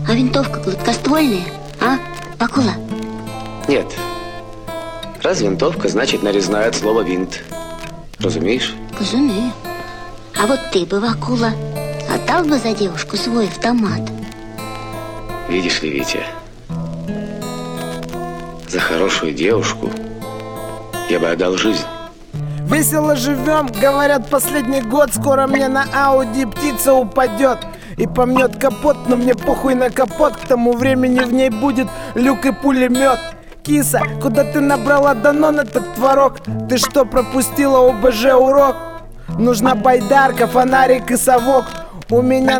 А винтовка гладкоствольная, а, Акула? Нет. Раз винтовка, значит нарезная от слова винт. Разумеешь? Разумею. А вот ты бы, Акула, отдал бы за девушку свой автомат? Видишь ли, Витя, за хорошую девушку я бы отдал жизнь. Весело живем, говорят, последний год. Скоро мне на Ауди птица упадет и помнет капот, но мне похуй на капот. К тому времени в ней будет люк и пулемет. Киса, куда ты набрала Данон этот творог? Ты что, пропустила ОБЖ урок? Нужна байдарка, фонарик и совок. У меня